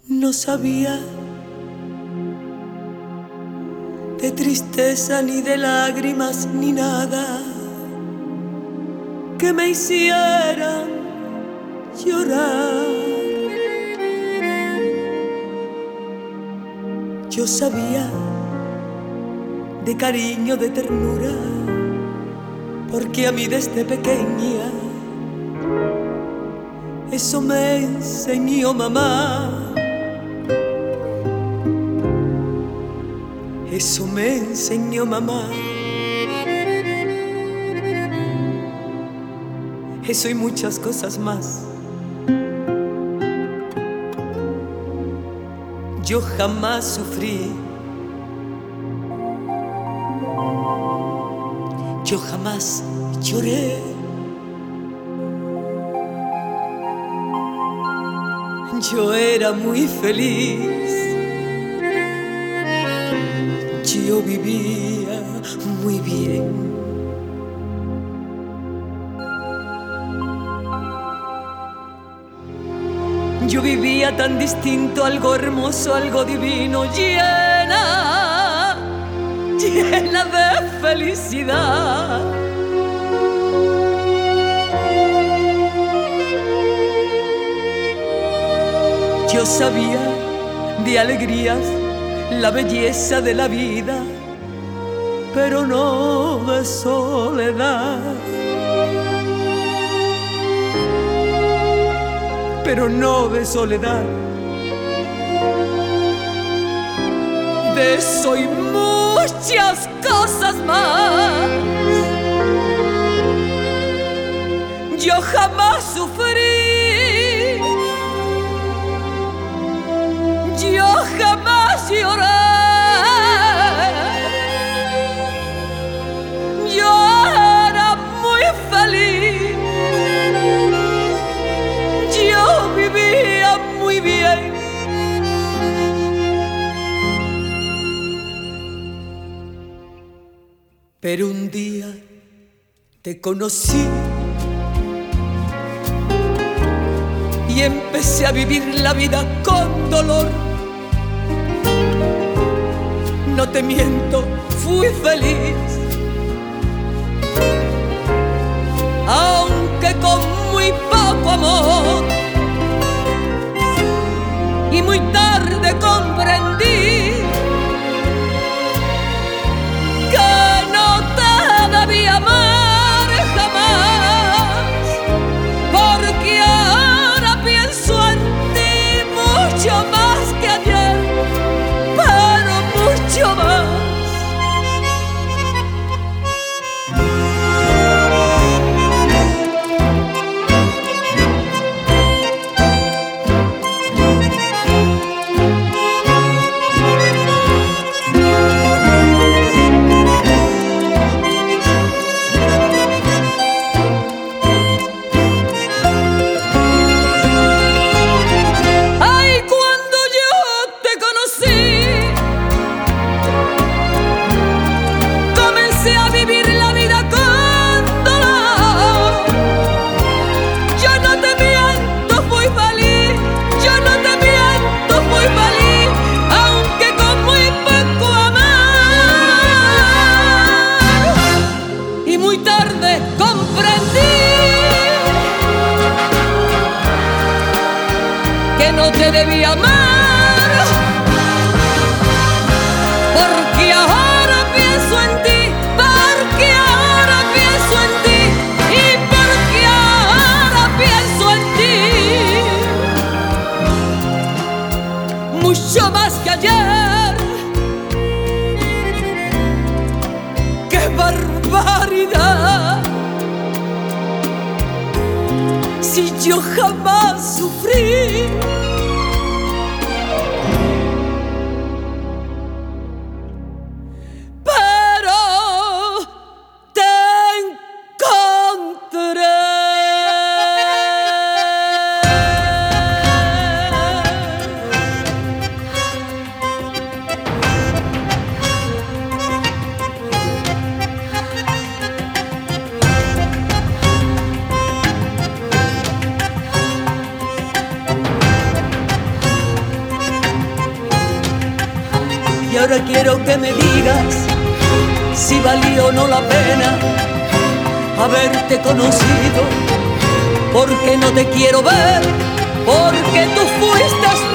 No sabía de tristeza ni de lágrimas ni nada que me hicieran llorar. Yo sabía de cariño, de ternura, porque a mí desde pequeña eso me enseñó mamá. Eso me enseñó mamá. Eso y muchas cosas más. Yo jamás sufrí. Yo jamás lloré. Yo era muy feliz. Yo vivía muy bien. Yo vivía tan distinto, algo hermoso, algo divino, llena de felicidad. Yo sabía de alegrías, la belleza de la vida, pero no de soledad. Pero no de soledad. De eso y muchas cosas más. Yo jamás sufrí. Yo jamás lloré. Vivía muy bien. Pero un día te conocí y empecé a vivir la vida con dolor. No te miento, fui feliz, aunque con muy poco amor. Y muy tarde comprendí que no te debía amar jamás, porque ahora pienso en ti mucho más que ayer, pero mucho más. No te debía amar, porque ahora pienso en ti, porque ahora pienso en ti, y porque ahora pienso en ti mucho más que ayer. ¡Qué barbaridad! Si yo jamás sufrí. ahora quiero que me digas si valió o no la pena haberte conocido, porque no te quiero ver, porque tú fuiste